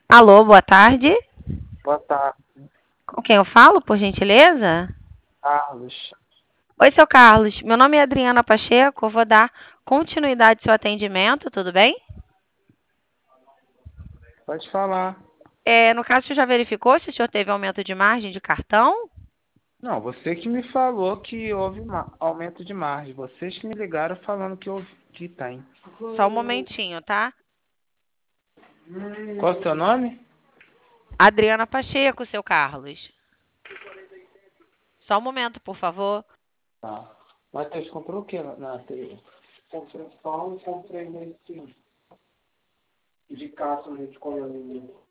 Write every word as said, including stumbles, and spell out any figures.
Alô, boa tarde. Boa tarde, Com quem eu falo, por gentileza? Carlos. Oi, seu Carlos. Meu nome é Adriana Pacheco. Eu vou dar continuidade ao seu atendimento, tudo bem? Pode falar. É, no caso, você já verificou se o senhor teve aumento de margem de cartão? Não, você que me falou que houve ma- aumento de margem. Vocês que me ligaram falando que houve, que tem. Só um momentinho, tá? Qual é o seu nome? Adriana Pacheco, seu Carlos. Só um momento, por favor. Tá. Matheus, comprou o que na na T V? Comprei pão e comprei leite de caça, leite colonial.